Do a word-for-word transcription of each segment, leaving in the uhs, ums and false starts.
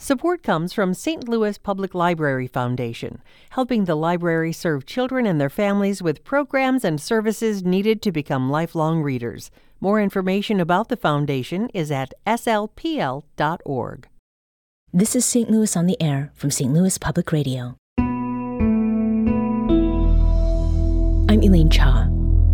Support comes from Saint Louis Public Library Foundation, helping the library serve children and their families with programs and services needed to become lifelong readers. More information about the foundation is at s l p l dot org. This is Saint Louis on the Air from Saint Louis Public Radio. I'm Elaine Cha.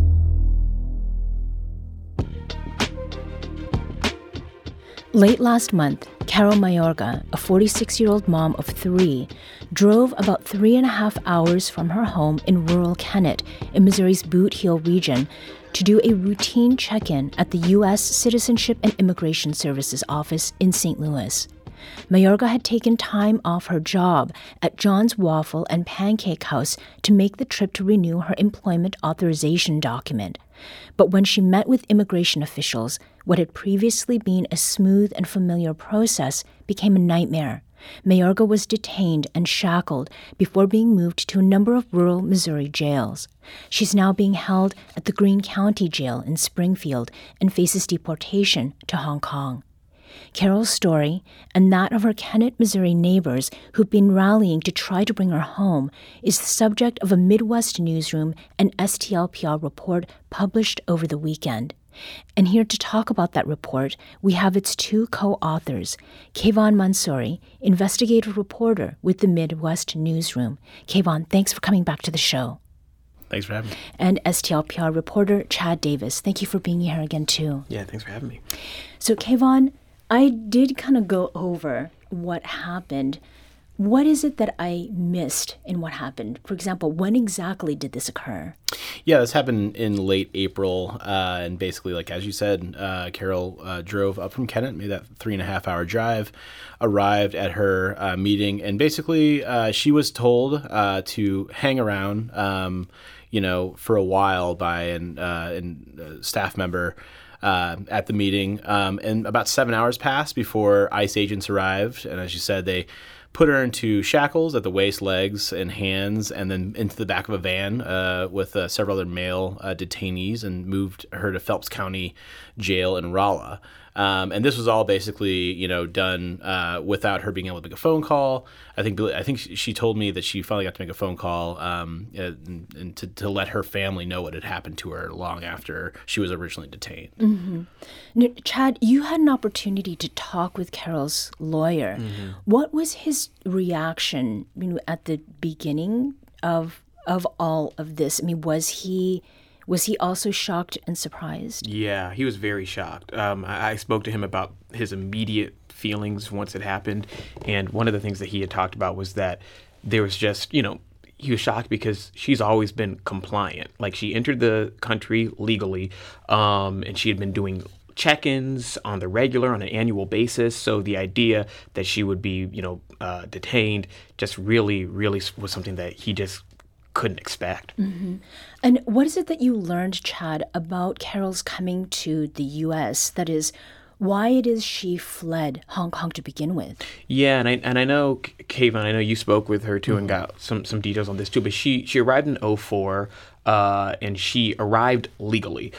Late last month, Carol Mayorga, a forty-six-year-old mom of three, drove about three and a half hours from her home in rural Kennett in Missouri's Boot Heel region to do a routine check-in at the U S Citizenship and Immigration Services office in Saint Louis. Mayorga had taken time off her job at John's Waffle and Pancake House to make the trip to renew her employment authorization document. But when she met with immigration officials, what had previously been a smooth and familiar process became a nightmare. Mayorga was detained and shackled before being moved to a number of rural Missouri jails. She's now being held at the Greene County Jail in Springfield and faces deportation to Hong Kong. Carol's story, and that of her Kennett, Missouri neighbors who've been rallying to try to bring her home, is the subject of a Midwest Newsroom and S T L P R report published over the weekend. And here to talk about that report, we have its two co-authors, Kayvon Mansouri, investigative reporter with the Midwest Newsroom. Kayvon, thanks for coming back to the show. Thanks for having me. And S T L P R reporter Chad Davis. Thank you for being here again, too. Yeah, thanks for having me. So, Kayvon, I did kind of go over what happened. What is it that I missed in what happened? For example, when exactly did this occur? Yeah, this happened in late April. Uh, and basically, like as you said, uh, Carol uh, drove up from Kennett, made that three and a half hour drive, arrived at her uh, meeting. And basically, uh, she was told uh, to hang around, um, you know, for a while by an, uh, an, a staff member Uh, at the meeting, um, and about seven hours passed before ICE agents arrived. And as you said, they put her into shackles at the waist, legs, and hands, and then into the back of a van uh, with uh, several other male uh, detainees, and moved her to Phelps County Jail in Rolla. Um, and this was all basically, you know, done uh, without her being able to make a phone call. I think I think she told me that she finally got to make a phone call um, and, and to, to let her family know what had happened to her long after she was originally detained. Mm-hmm. Now, Chad, you had an opportunity to talk with Carol's lawyer. Mm-hmm. What was his reaction, you know, at the beginning of of all of this? I mean, was he... Was he also shocked and surprised? Yeah, he was very shocked. Um, I, I spoke to him about his immediate feelings once it happened. And one of the things that he had talked about was that there was just, you know, he was shocked because she's always been compliant. Like, she entered the country legally, um, and she had been doing check-ins on the regular, on an annual basis. So the idea that she would be, you know, uh, detained just really, really was something that he just couldn't expect. Mm-hmm. And what is it that you learned, Chad, about Carol's coming to the U S? That is, why it is she fled Hong Kong to begin with? Yeah, and I and I know, Kayvon, I know you spoke with her too, mm-hmm. and got some, some details on this too, but she, she arrived in oh four, uh, and she arrived legally.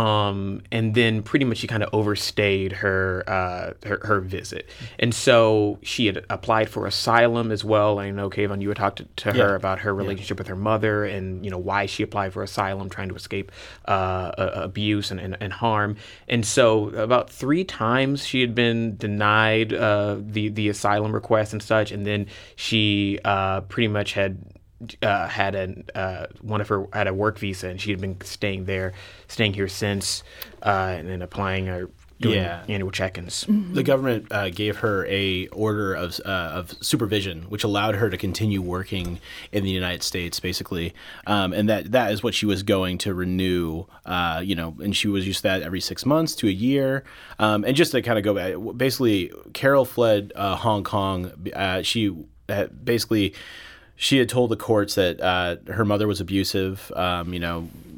Um, and then pretty much she kind of overstayed her, uh, her her visit. And so she had applied for asylum as well. I know, Kayvon, you had talked to, to yeah. her about her relationship yeah. with her mother and, you know, why she applied for asylum, trying to escape uh, abuse and, and, and harm. And so about three times she had been denied uh, the, the asylum request and such. And then she uh, pretty much had Uh, had an uh, one of her had a work visa, and she had been staying there, staying here since, uh, and then applying or doing yeah. annual check-ins. Mm-hmm. The government uh, gave her a order of uh, of supervision, which allowed her to continue working in the United States, basically, um, and that that is what she was going to renew. Uh, you know, and she was used to that every six months to a year. Um, and just to kind of go back, basically, Carol fled uh, Hong Kong. Uh, she had basically. She had told the courts that uh, her mother was abusive, um, you know,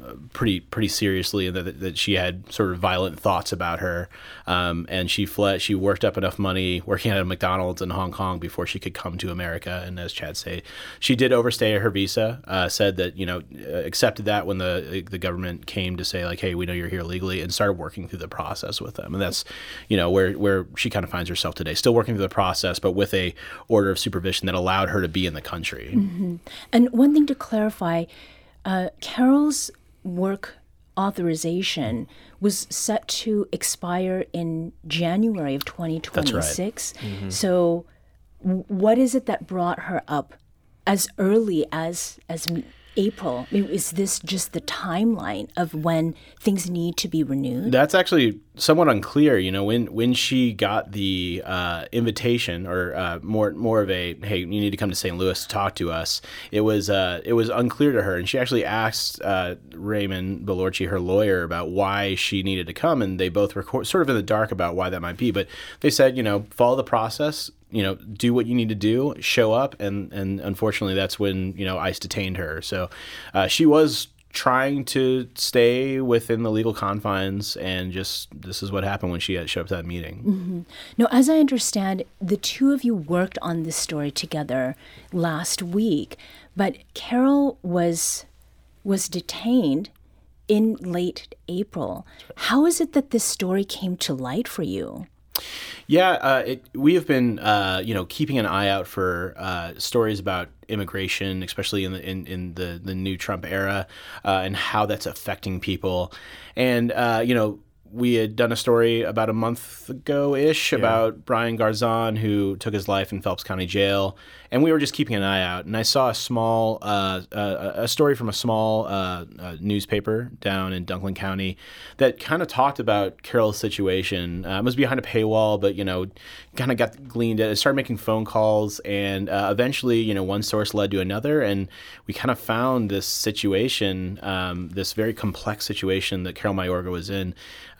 pretty pretty seriously, and that, that she had sort of violent thoughts about her. Um, and she fled. She worked up enough money working at a McDonald's in Hong Kong before she could come to America. And as Chad said, she did overstay her visa. Uh, said that you know accepted that when the the government came to say like, hey, we know you're here legally, and started working through the process with them. And that's you know where where she kind of finds herself today, still working through the process, but with a order of supervision that allowed her to be in the country. Mm-hmm. And one thing to clarify, uh, Carol's work authorization was set to expire in January of twenty twenty-six. That's right. Mm-hmm. So w- what is it that brought her up as early as as April? I mean, is this just the timeline of when things need to be renewed? That's actually somewhat unclear. You know, when when she got the uh, invitation, or uh, more more of a hey, you need to come to Saint Louis to talk to us. It was uh, it was unclear to her, and she actually asked uh, Raymond Bellorci, her lawyer, about why she needed to come, and they both were co- sort of in the dark about why that might be. But they said, you know, follow the process. You know, do what you need to do, show up, and, and unfortunately that's when, you know, ICE detained her. So uh, she was trying to stay within the legal confines, and just this is what happened when she had showed up to that meeting. Mm-hmm. Now, as I understand, the two of you worked on this story together last week, but Carol was was detained in late April. How is it that this story came to light for you? Yeah, uh, it, we have been, uh, you know, keeping an eye out for uh, stories about immigration, especially in the in, in the, the new Trump era, uh, and how that's affecting people. And uh, you know, we had done a story about a month ago-ish yeah. about Brian Garzon, who took his life in Phelps County Jail, and we were just keeping an eye out. And I saw a small, uh, uh, a story from a small uh, uh, newspaper down in Dunklin County that kind of talked about Carol's situation. Uh, it was behind a paywall, but you know, kind of got gleaned at it. Started making phone calls, and uh, eventually, you know, one source led to another, and we kind of found this situation, um, this very complex situation that Carol Mayorga was in.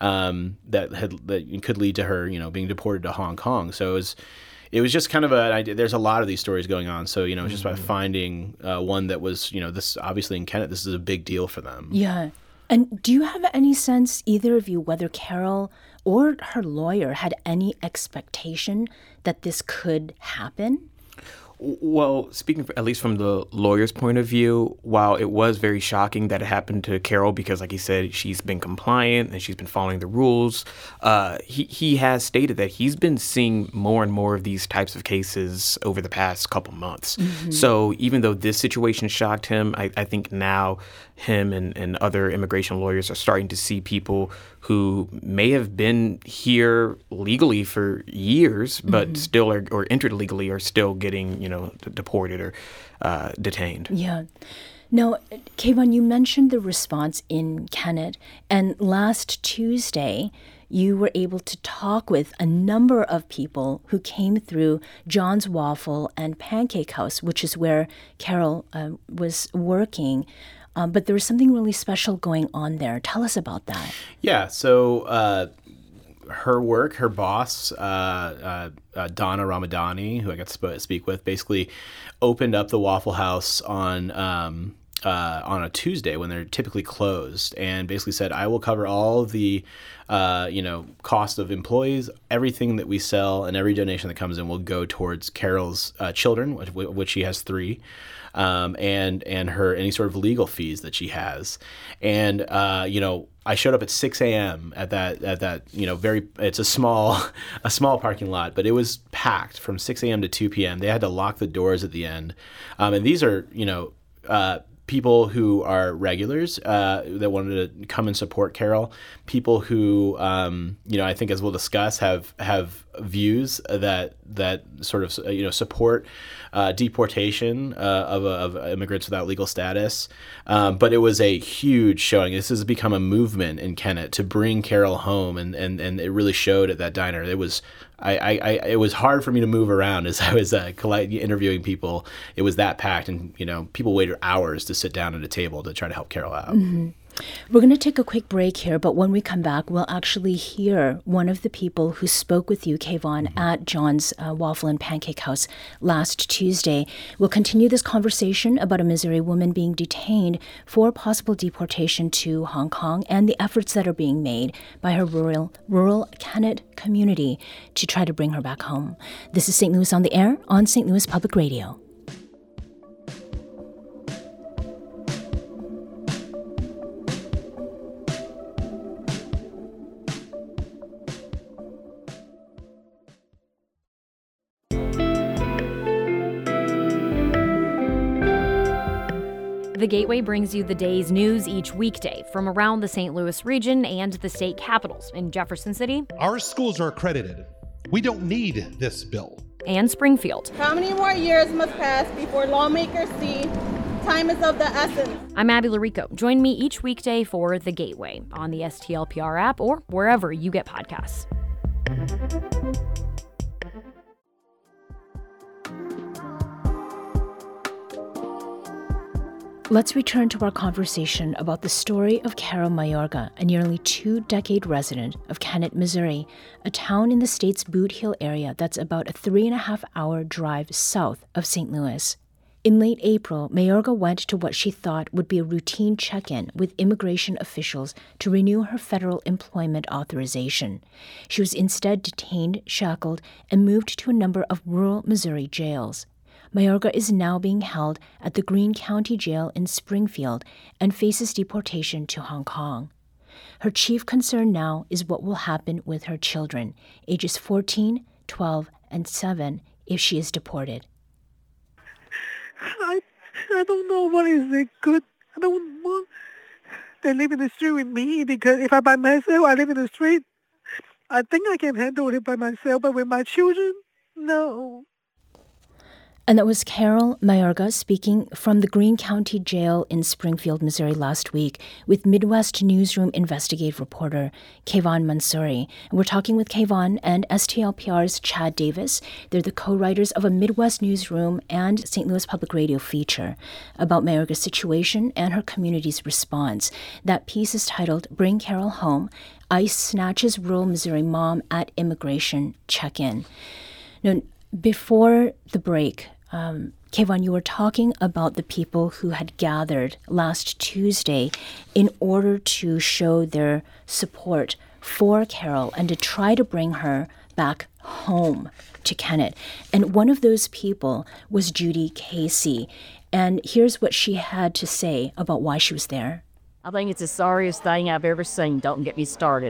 Um, that had that could lead to her, you know, being deported to Hong Kong. So it was, it was just kind of an idea. There's a lot of these stories going on. So you know, it's just mm-hmm. about finding uh, one that was, you know, this obviously in Kennett, this is a big deal for them. Yeah. And do you have any sense, either of you, whether Carol or her lawyer had any expectation that this could happen? Well, speaking for, at least from the lawyer's point of view, while it was very shocking that it happened to Carol because, like he said, she's been compliant and she's been following the rules, uh, he, he has stated that he's been seeing more and more of these types of cases over the past couple months. Mm-hmm. So even though this situation shocked him, I, I think now him and, and other immigration lawyers are starting to see people who may have been here legally for years, but mm-hmm. still are, or entered legally, are still getting, you know, deported or uh, detained. Yeah. Now, Kayvon, you mentioned the response in Kennett, and last Tuesday, you were able to talk with a number of people who came through John's Waffle and Pancake House, which is where Carol uh, was working. Um, but there was something really special going on there. Tell us about that. Yeah, so uh, her work, her boss, uh, uh, uh, Donna Ramadani, who I got to sp- speak with, basically opened up the Waffle House on um, uh, on a Tuesday when they're typically closed, and basically said, I will cover all of the uh, you know, cost of employees, everything that we sell, and every donation that comes in will go towards Carol's uh, children, which, which she has three. Um, and and her any sort of legal fees that she has, and uh, you know, I showed up at six a.m. at that at that you know very it's a small a small parking lot, but it was packed from six a.m. to two p.m. They had to lock the doors at the end, um, and these are you know. Uh, people who are regulars uh, that wanted to come and support Carol, people who, um, you know, I think as we'll discuss, have have views that that sort of, you know, support uh, deportation uh, of, of immigrants without legal status. Um, but it was a huge showing. This has become a movement in Kennett to bring Carol home, and, and, and it really showed at that diner. It was I, I, I it was hard for me to move around as I was uh, interviewing people. It was that packed, and you know, people waited hours to sit down at a table to try to help Carol out. Mm-hmm. We're going to take a quick break here, but when we come back, we'll actually hear one of the people who spoke with you, Kayvon, mm-hmm. at John's uh, Waffle and Pancake House last Tuesday. We'll continue this conversation about a Missouri woman being detained for possible deportation to Hong Kong and the efforts that are being made by her rural, rural Kennett community to try to bring her back home. This is Saint Louis on the Air on Saint Louis Public Radio. The Gateway brings you the day's news each weekday from around the Saint Louis region and the state capitals in Jefferson City. Our schools are accredited. We don't need this bill. And Springfield. How many more years must pass before lawmakers see time is of the essence? I'm Abby Larico. Join me each weekday for The Gateway on the S T L P R app or wherever you get podcasts. Let's return to our conversation about the story of Carol Mayorga, a nearly two-decade resident of Kennett, Missouri, a town in the state's Boot Hill area that's about a three-and-a-half-hour drive south of Saint Louis. In late April, Mayorga went to what she thought would be a routine check-in with immigration officials to renew her federal employment authorization. She was instead detained, shackled, and moved to a number of rural Missouri jails. Mayorga is now being held at the Greene County Jail in Springfield and faces deportation to Hong Kong. Her chief concern now is what will happen with her children, ages fourteen, twelve, and seven, if she is deported. I, I don't know what is it good. I don't want they live in the street with me, because if I'm by myself, I live in the street. I think I can handle it by myself, but with my children, no. And that was Carol Mayorga speaking from the Greene County Jail in Springfield, Missouri last week with Midwest Newsroom investigative reporter Kayvon Mansouri. And we're talking with Kayvon and S T L P R's Chad Davis. They're the co-writers of a Midwest Newsroom and Saint Louis Public Radio feature about Mayorga's situation and her community's response. That piece is titled Bring Carol Home, ICE Snatches Rural Missouri Mom at Immigration Check-In. Now, before the break, Um, Kayvon, you were talking about the people who had gathered last Tuesday in order to show their support for Carol and to try to bring her back home to Kennett. And one of those people was Judy Casey. And here's what she had to say about why she was there. I think it's the sorriest thing I've ever seen. Don't get me started.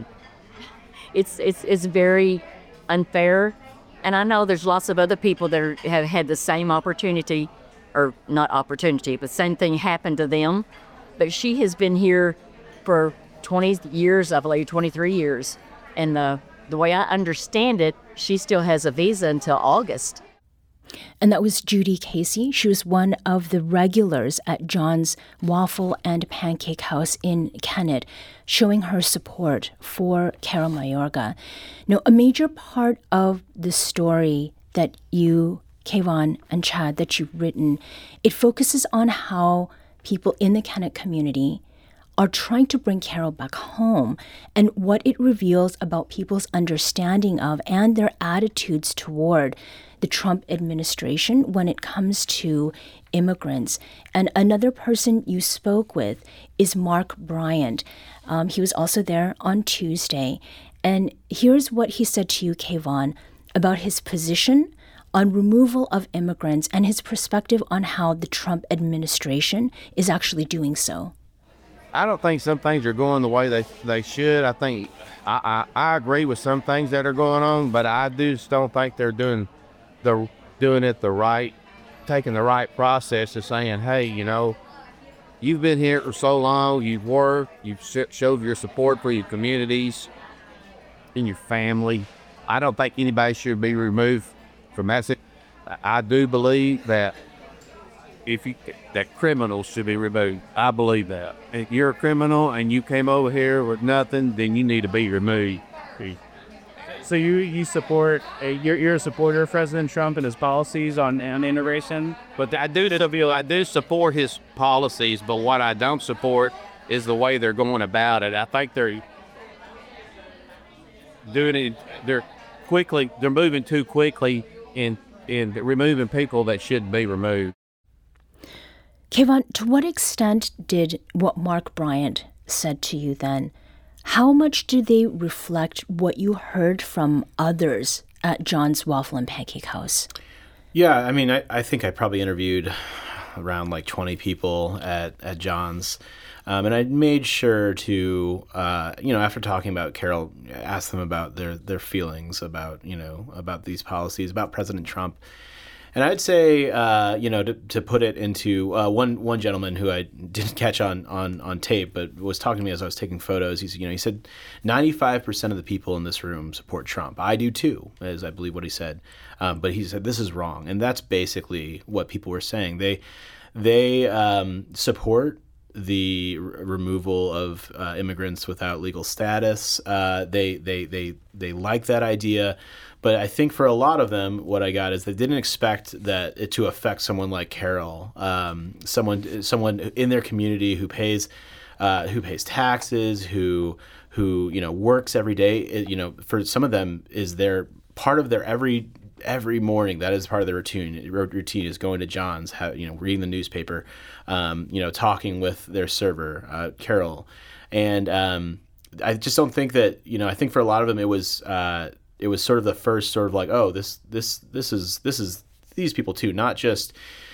It's it's it's very unfair. And I know there's lots of other people that are, have had the same opportunity, or not opportunity, but same thing happened to them. But she has been here for twenty years, I believe, twenty-three years. And the, the way I understand it, she still has a visa until August. And that was Judy Casey. She was one of the regulars at John's Waffle and Pancake House in Kennett, showing her support for Carol Mayorga. Now, a major part of the story that you, Kayvon and Chad, that you've written, it focuses on how people in the Kennett community are trying to bring Carol back home and what it reveals about people's understanding of and their attitudes toward the Trump administration when it comes to immigrants. And another person you spoke with is Mark Bryant. Um, he was also there on Tuesday. And here's what he said to you, Kayvon, about his position on removal of immigrants and his perspective on how the Trump administration is actually doing so. I don't think some things are going the way they they should. I think I, I, I agree with some things that are going on, but I just don't think they're doing the doing it the right, taking the right process of saying, hey, you know, you've been here for so long, you've worked, you've showed your support for your communities and your family. I don't think anybody should be removed from that. I do believe that if you, that criminals should be removed. I believe that. If you're a criminal and you came over here with nothing, then you need to be removed. So you, you support, uh, you're, you're a supporter of President Trump and his policies on, on immigration? But I do feel I do support his policies, but what I don't support is the way they're going about it. I think they're doing it. They're quickly. They're moving too quickly in in removing people that shouldn't be removed. Kayvon, to what extent did what Mark Bryant said to you then, how much do they reflect what you heard from others at John's Waffle and Pancake House? Yeah, I mean, I, I think I probably interviewed around like twenty people at, at John's. Um, and I made sure to, uh, you know, after talking about Carol, ask them about their, their feelings about, you know, about these policies, about President Trump. And I'd say, uh, you know, to, to put it into uh, one one gentleman who I didn't catch on, on, on tape, but was talking to me as I was taking photos. He's, you know, he said ninety-five percent of the people in this room support Trump. I do too, is I believe what he said. Um, but he said this is wrong, and that's basically what people were saying. They they um, support the r- removal of uh, immigrants without legal status. Uh, they they they they like that idea. But I think for a lot of them, what I got is they didn't expect that it to affect someone like Carol, um, someone someone in their community who pays uh, who pays taxes, who who you know works every day. It, you know, for some of them, is their part of their every every morning. That is part of their routine. Routine is going to John's, have, you know, reading the newspaper, um, you know, talking with their server, uh, Carol, and um, I just don't think that you know. I think for a lot of them, it was. Uh, It was sort of the first sort of like, oh, this this this is this is these people too, not just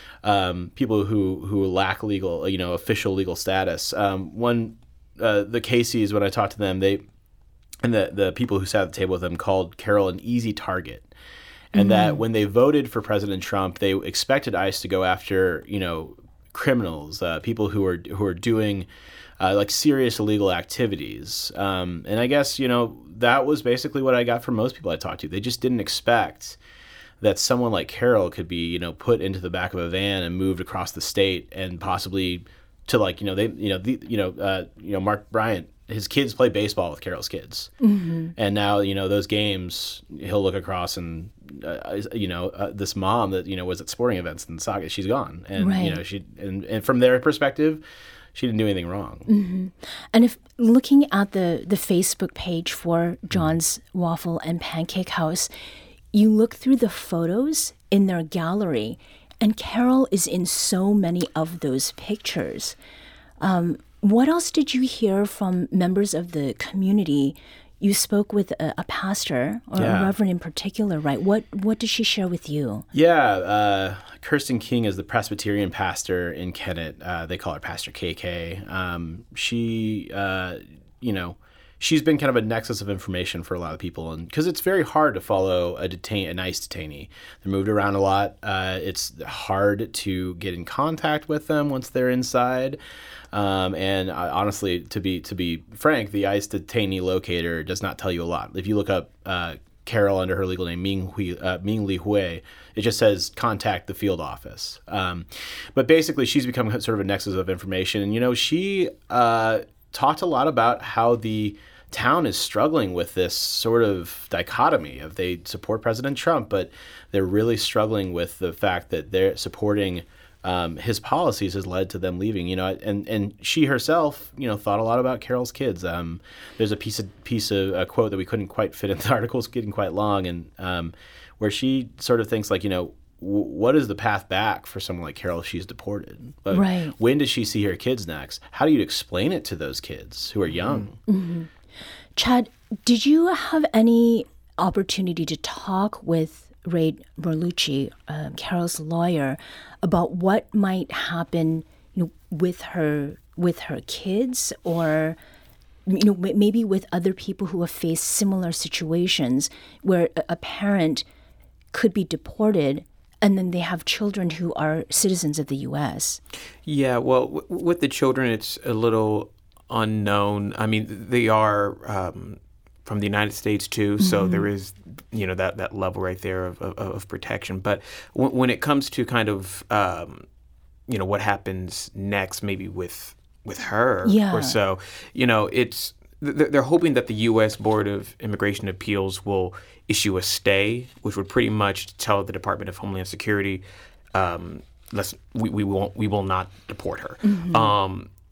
um, people who who lack legal, you know, official legal status. Um, one, uh, the Caseys, when I talked to them, they and the the people who sat at the table with them called Carol an easy target, and mm-hmm. that when they voted for President Trump, they expected ICE to go after, you know, criminals, uh, people who are who are doing. Uh, like serious illegal activities. Um, and I guess, you know, that was basically what I got from most people I talked to. They just didn't expect that someone like Carol could be, you know, put into the back of a van and moved across the state and possibly to like, you know, they, you know, the, you know, uh, you know, Mark Bryant, his kids play baseball with Carol's kids. Mm-hmm. And now, you know, those games, he'll look across and, uh, you know, uh, this mom that, you know, was at sporting events in Saga, she's gone. And, right. you know, she, and, and from their perspective, she didn't do anything wrong. Mm-hmm. And if looking at the, the Facebook page for John's Waffle and Pancake House, you look through the photos in their gallery, and Carol is in so many of those pictures. Um, what else did you hear from members of the community? You spoke with a, a pastor or yeah. a reverend in particular, right? What what did she share with you? Yeah, uh, Kirsten King is the Presbyterian pastor in Kennett. Uh, they call her Pastor K K. Um, she, uh, you know, she's been kind of a nexus of information for a lot of people, and because it's very hard to follow a detain a ICE detainee. They're moved around a lot. Uh, it's hard to get in contact with them once they're inside. Um, and uh, honestly, to be to be frank, the ICE detainee locator does not tell you a lot. If you look up uh, Carol under her legal name, Ming, Hui, uh, Ming Li Hui, it just says contact the field office. Um, but basically, she's become sort of a nexus of information. And, you know, she uh, talked a lot about how the town is struggling with this sort of dichotomy of they support President Trump, but they're really struggling with the fact that they're supporting Um, his policies has led to them leaving, you know, and, and she herself, you know, thought a lot about Carol's kids. Um, there's a piece of piece of a quote that we couldn't quite fit in the article, it's getting quite long, and um, where she sort of thinks like, you know, w- what is the path back for someone like Carol if she's deported? But right. When does she see her kids next? How do you explain it to those kids who are young? Mm-hmm. Chad, did you have any opportunity to talk with Ray Berlucci, uh, Carol's lawyer, about what might happen, you know, with her with her kids, or you know, maybe with other people who have faced similar situations where a parent could be deported and then they have children who are citizens of the U S? Yeah, well, w- with the children, it's a little unknown. I mean, they are um, from the United States too, so mm-hmm. there is, you know, that, that level right there of, of, of protection. But w- when it comes to kind of, um, you know, what happens next, maybe with with her yeah. or so, you know, it's they're hoping that the U S Board of Immigration Appeals will issue a stay, which would pretty much tell the Department of Homeland Security, um, let's we, we won't we will not deport her. Mm-hmm. Um,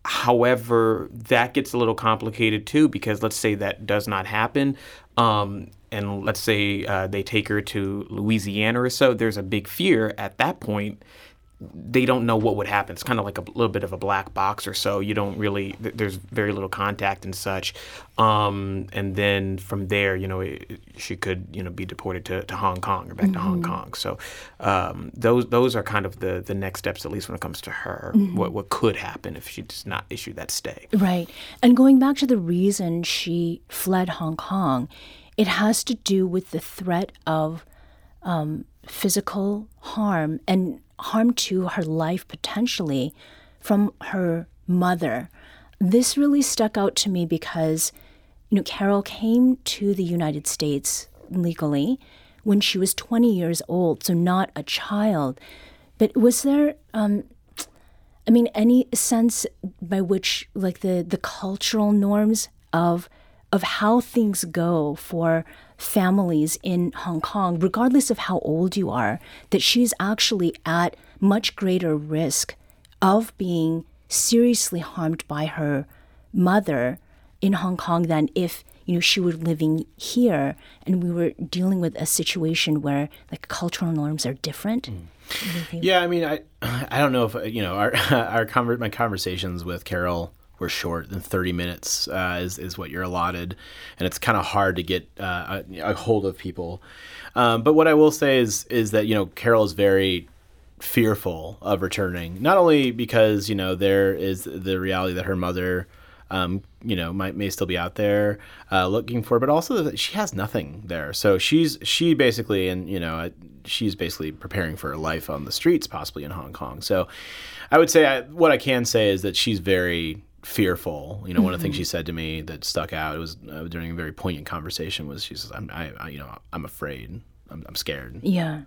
However, that gets a little complicated too, because let's say that does not happen. Um, and let's say uh, they take her to Louisiana or so, there's a big fear at that point. They don't know what would happen. It's kind of like a little bit of a black box or so. You don't really, there's very little contact and such. Um, and then from there, you know, it, she could, you know, be deported to, to Hong Kong or back mm-hmm. to Hong Kong. So um, those those are kind of the, the next steps, at least when it comes to her, mm-hmm. what, what could happen if she does not issue that stay. Right. And going back to the reason she fled Hong Kong, it has to do with the threat of um, physical harm and harm to her life potentially from her mother. This really stuck out to me because, you know, Carol came to the United States legally when she was twenty years old, so not a child. But was there, um, I mean, any sense by which, like, the, the cultural norms of of how things go for families in Hong Kong, regardless of how old you are, that she's actually at much greater risk of being seriously harmed by her mother in Hong Kong than if, you know, she were living here and we were dealing with a situation where, like, cultural norms are different? Mm. Yeah, I mean, I I don't know if, you know, our our conver- my conversations with Carol were short than thirty minutes uh, is, is what you're allotted. And it's kind of hard to get uh, a, a hold of people. Um, but what I will say is, is that, you know, Carol is very fearful of returning, not only because, you know, there is the reality that her mother, um, you know, might may still be out there uh, looking for, but also that she has nothing there. So she's, she basically, and, you know, she's basically preparing for her life on the streets, possibly in Hong Kong. So I would say I, what I can say is that she's very fearful. You know, mm-hmm. one of the things she said to me that stuck out, it was uh, during a very poignant conversation, was she says, I'm, I, I, you know, I'm afraid. I'm, I'm scared. Yeah.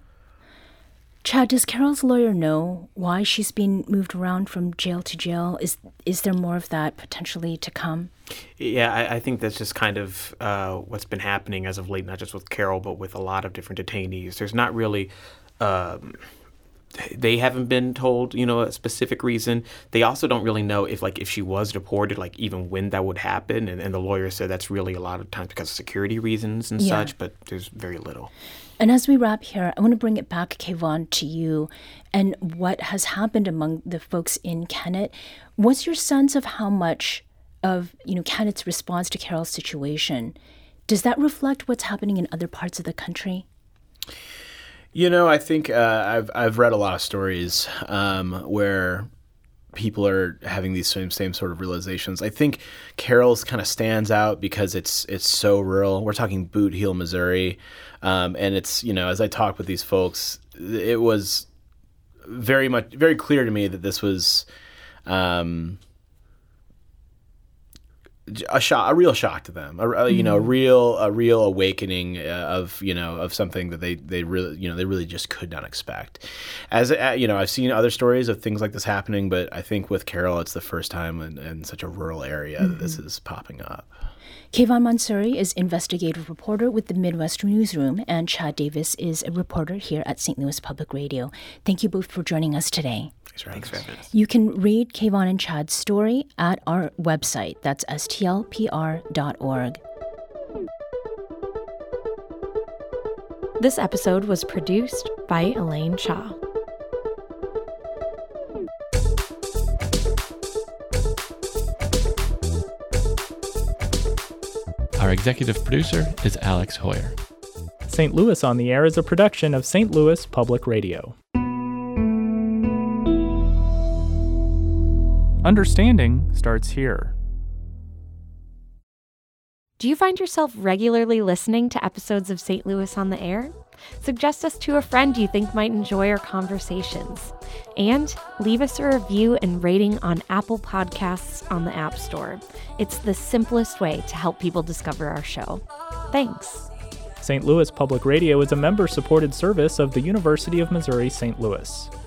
Chad, does Carol's lawyer know why she's been moved around from jail to jail? Is is there more of that potentially to come? Yeah, I, I think that's just kind of uh, what's been happening as of late, not just with Carol, but with a lot of different detainees. There's not really... Um, They haven't been told, you know, a specific reason. They also don't really know if, like, if she was deported, like, even when that would happen. And, and the lawyer said that's really a lot of times because of security reasons and yeah. such, but there's very little. And as we wrap here, I want to bring it back, Kayvon, to you and what has happened among the folks in Kennett. What's your sense of how much of, you know, Kennett's response to Carol's situation? Does that reflect what's happening in other parts of the country? You know, I think uh, I've I've read a lot of stories um, where people are having these same same sort of realizations. I think Carol's kind of stands out because it's it's so rural. We're talking Boot Heel, Missouri, um, and it's, you know, as I talked with these folks, it was very much very clear to me that this was um, a shock, a real shock to them. A, a, you know, a real a real awakening of, you know, of something that they they really you know they really just could not expect. As uh, you know, I've seen other stories of things like this happening, but I think with Carol, it's the first time in, in such a rural area mm-hmm. that this is popping up. Kayvon Mansouri is investigative reporter with the Midwest Newsroom, and Chad Davis is a reporter here at Saint Louis Public Radio. Thank you both for joining us today. Thanks for having us. You can read Kayvon and Chad's story at our website. That's S T L P R dot org. This episode was produced by Elaine Shaw. Our executive producer is Alex Hoyer. Saint Louis on the Air is a production of Saint Louis Public Radio. Understanding starts here. Do you find yourself regularly listening to episodes of Saint Louis on the Air? Suggest us to a friend you think might enjoy our conversations. And leave us a review and rating on Apple Podcasts on the App Store. It's the simplest way to help people discover our show. Thanks. Saint Louis Public Radio is a member-supported service of the University of Missouri Saint Louis.